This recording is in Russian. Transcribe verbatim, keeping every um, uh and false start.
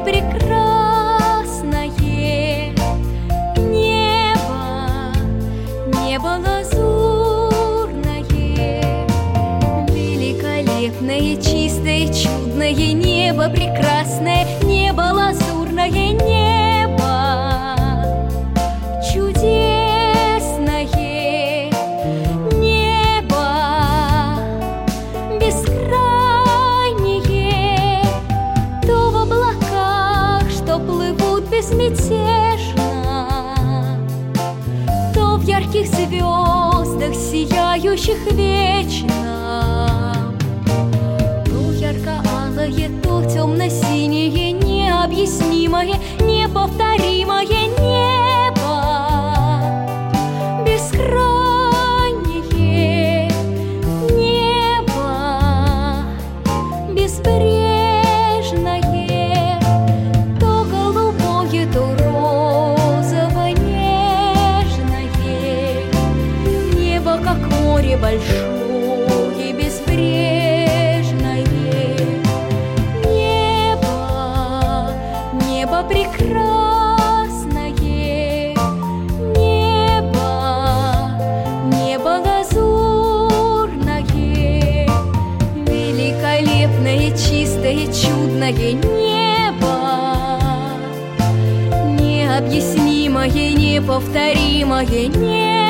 прекрасное небо, небо лазурное, великолепное, чистое, чудное небо, прекрасное небо, лазурное небо, чудесное небо, бескрайнее, то в облаках, что плывут безмятежно, то в ярких звездах, сияющих вечно, то ярко-алое, то темно-синее, необъяснимое, неповторимое небо, бескрайнее небо, безбрежное, то голубое, то розово-нежное небо, как море большое, безбрежное небо, небо прекрасное небо, небо лазурное, великолепное, чистое, чудное небо, необъяснимое, неповторимое небо.